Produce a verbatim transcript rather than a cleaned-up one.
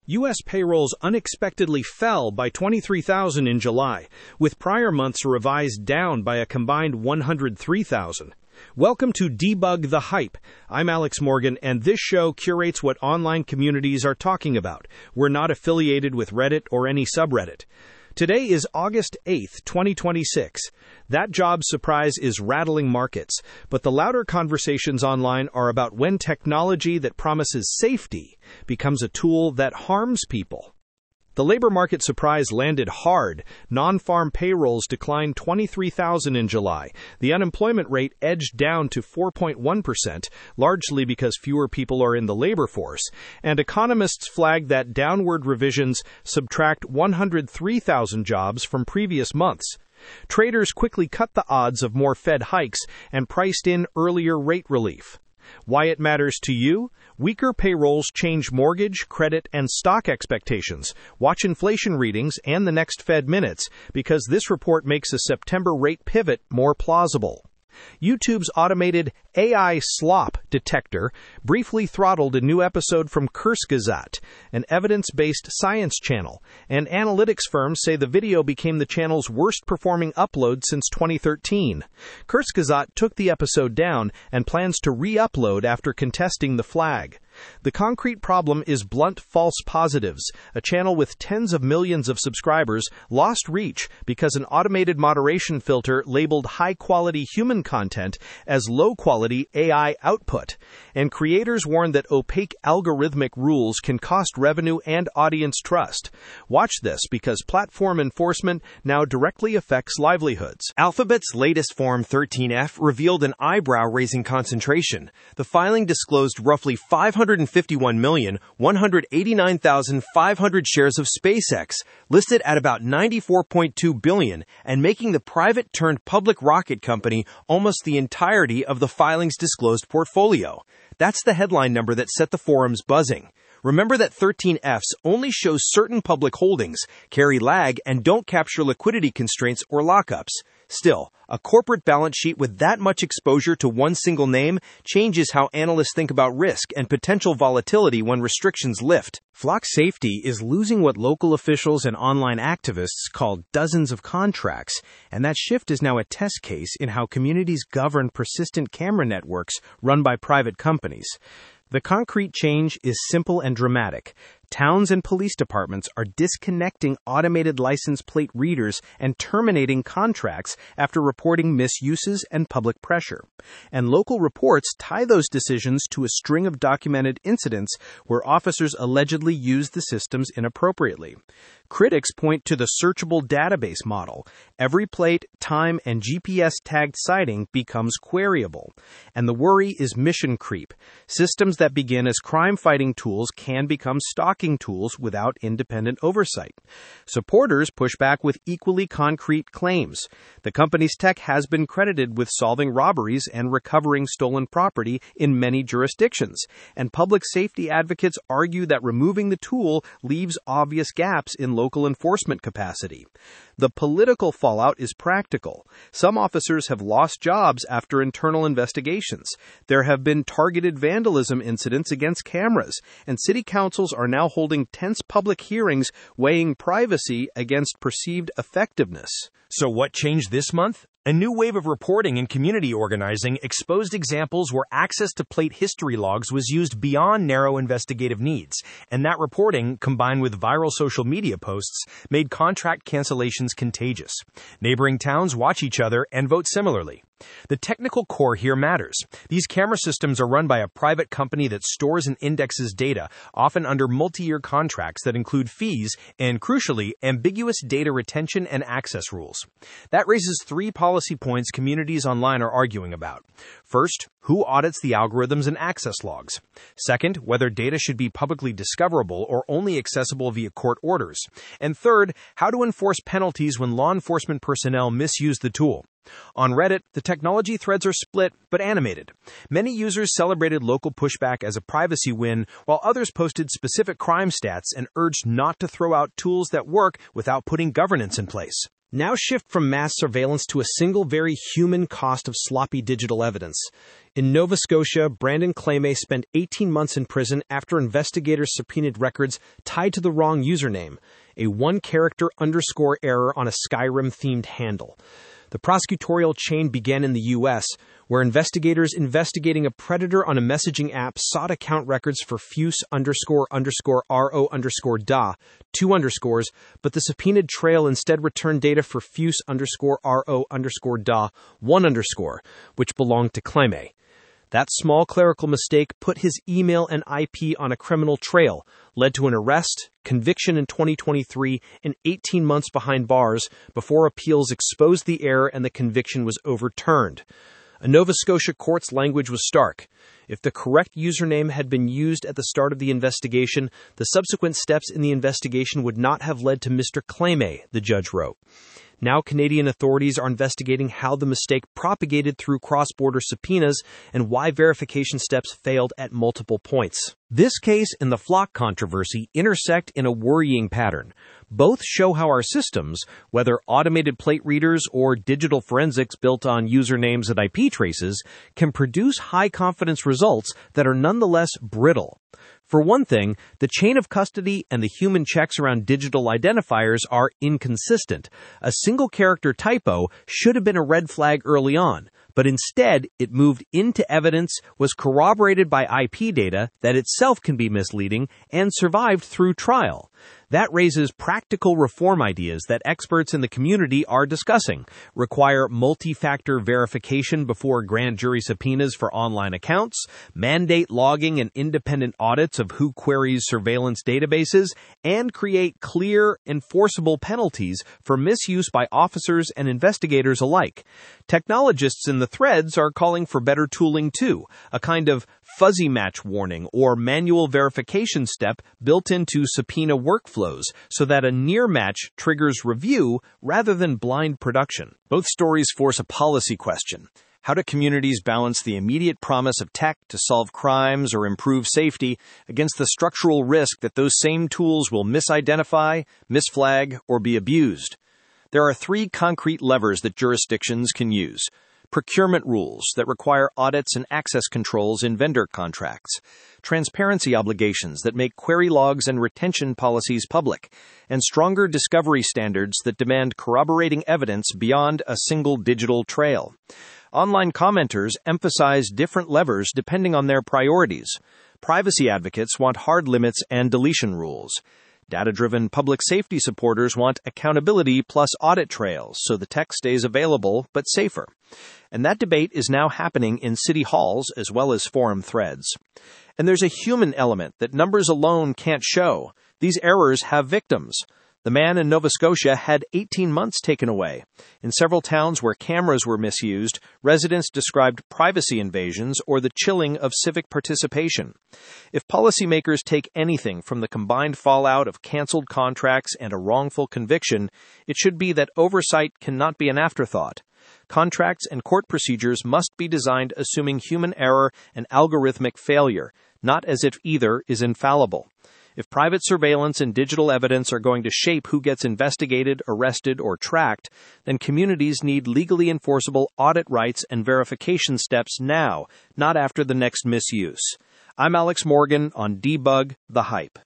U S payrolls unexpectedly fell by twenty-three thousand in July, with prior months revised down by a combined one hundred three thousand. Welcome to Debug the Hype. I'm Alex Morgan, and this show curates what online communities are talking about. We're not affiliated with Reddit or any subreddit. Today is August eighth, twenty twenty-six. That job surprise is rattling markets, but the louder conversations online are about when technology that promises safety becomes a tool that harms people. The labor market surprise landed hard. Non-farm payrolls declined twenty-three thousand in July. The unemployment rate edged down to four point one percent, largely because fewer people are in the labor force. And economists flagged that downward revisions subtract one hundred three thousand jobs from previous months. Traders quickly cut the odds of more Fed hikes and priced in earlier rate relief. Why it matters to you? Weaker payrolls change mortgage, credit, and stock expectations. Watch inflation readings and the next Fed minutes, because this report makes a September rate pivot more plausible. YouTube's automated A I slop detector briefly throttled a new episode from Kurzgesagt, an evidence-based science channel, and analytics firms say the video became the channel's worst-performing upload since twenty thirteen. Kurzgesagt took the episode down and plans to re-upload after contesting the flag. The concrete problem is Blunt False Positives, a channel with tens of millions of subscribers, lost reach because an automated moderation filter labeled high-quality human content as low-quality A I output. And creators warn that opaque algorithmic rules can cost revenue and audience trust. Watch this, because platform enforcement now directly affects livelihoods. Alphabet's latest Form thirteen F revealed an eyebrow-raising concentration. The filing disclosed roughly five hundred fifty-one million, one hundred eighty-nine thousand five hundred shares of SpaceX, listed at about ninety-four point two billion dollars, and making the private-turned-public rocket company almost the entirety of the filing's disclosed portfolio. That's the headline number that set the forums buzzing. Remember that thirteen Fs only show certain public holdings, carry lag, and don't capture liquidity constraints or lockups. Still, a corporate balance sheet with that much exposure to one single name changes how analysts think about risk and potential volatility when restrictions lift. Flock Safety is losing what local officials and online activists call dozens of contracts, and that shift is now a test case in how communities govern persistent camera networks run by private companies. The concrete change is simple and dramatic. Towns and police departments are disconnecting automated license plate readers and terminating contracts after reporting misuses and public pressure. And local reports tie those decisions to a string of documented incidents where officers allegedly used the systems inappropriately. Critics point to the searchable database model. Every plate, time, and G P S-tagged sighting becomes queryable. And the worry is mission creep. Systems that begin as crime-fighting tools can become stalking tools without independent oversight. Supporters push back with equally concrete claims. The company's tech has been credited with solving robberies and recovering stolen property in many jurisdictions, and public safety advocates argue that removing the tool leaves obvious gaps in local enforcement capacity. The political fallout is practical. Some officers have lost jobs after internal investigations. There have been targeted vandalism incidents against cameras, and city councils are now holding tense public hearings weighing privacy against perceived effectiveness. So what changed this month? A new wave of reporting and community organizing exposed examples where access to plate history logs was used beyond narrow investigative needs, and that reporting, combined with viral social media posts, made contract cancellations contagious. Neighboring towns watch each other and vote similarly. The technical core here matters. These camera systems are run by a private company that stores and indexes data, often under multi-year contracts that include fees and, crucially, ambiguous data retention and access rules. That raises three policy points communities online are arguing about. First, who audits the algorithms and access logs? Second, whether data should be publicly discoverable or only accessible via court orders. And third, how to enforce penalties when law enforcement personnel misuse the tool. On Reddit, the technology threads are split but animated. Many users celebrated local pushback as a privacy win, while others posted specific crime stats and urged not to throw out tools that work without putting governance in place. Now shift from mass surveillance to a single very human cost of sloppy digital evidence. In Nova Scotia, Brandon Claymay spent eighteen months in prison after investigators subpoenaed records tied to the wrong username, a one-character underscore error on a Skyrim-themed handle. The prosecutorial chain began in the U S, where investigators investigating a predator on a messaging app sought account records for Fuse underscore underscore RO underscore da, two underscores, but the subpoenaed trail instead returned data for Fuse underscore RO underscore da, one underscore, which belonged to Claymay. That small clerical mistake put his email and I P on a criminal trail, led to an arrest, conviction in twenty twenty-three, and eighteen months behind bars before appeals exposed the error and the conviction was overturned. A Nova Scotia court's language was stark. If the correct username had been used at the start of the investigation, the subsequent steps in the investigation would not have led to Mister Claymay, the judge wrote. Now Canadian authorities are investigating how the mistake propagated through cross-border subpoenas and why verification steps failed at multiple points. This case and the Flock controversy intersect in a worrying pattern. Both show how our systems, whether automated plate readers or digital forensics built on usernames and I P traces, can produce high-confidence results that are nonetheless brittle. For one thing, the chain of custody and the human checks around digital identifiers are inconsistent. A single character typo should have been a red flag early on, but instead it moved into evidence, was corroborated by I P data that itself can be misleading, and survived through trial. That raises practical reform ideas that experts in the community are discussing. Require multi-factor verification before grand jury subpoenas for online accounts, mandate logging and independent audits of who queries surveillance databases, and create clear, enforceable penalties for misuse by officers and investigators alike. Technologists in the threads are calling for better tooling too, a kind of fuzzy match warning or manual verification step built into subpoena workflows so that a near match triggers review rather than blind production. Both stories force a policy question. How do communities balance the immediate promise of tech to solve crimes or improve safety against the structural risk that those same tools will misidentify, misflag, or be abused? There are three concrete levers that jurisdictions can use. Procurement rules that require audits and access controls in vendor contracts, transparency obligations that make query logs and retention policies public, and stronger discovery standards that demand corroborating evidence beyond a single digital trail. Online commenters emphasize different levers depending on their priorities. Privacy advocates want hard limits and deletion rules. Data-driven public safety supporters want accountability plus audit trails so the tech stays available but safer. And that debate is now happening in city halls as well as forum threads. And there's a human element that numbers alone can't show. These errors have victims. The man in Nova Scotia had eighteen months taken away. In several towns where cameras were misused, residents described privacy invasions or the chilling of civic participation. If policymakers take anything from the combined fallout of canceled contracts and a wrongful conviction, it should be that oversight cannot be an afterthought. Contracts and court procedures must be designed assuming human error and algorithmic failure, not as if either is infallible. If private surveillance and digital evidence are going to shape who gets investigated, arrested, or tracked, then communities need legally enforceable audit rights and verification steps now, not after the next misuse. I'm Alex Morgan on Debug the Hype.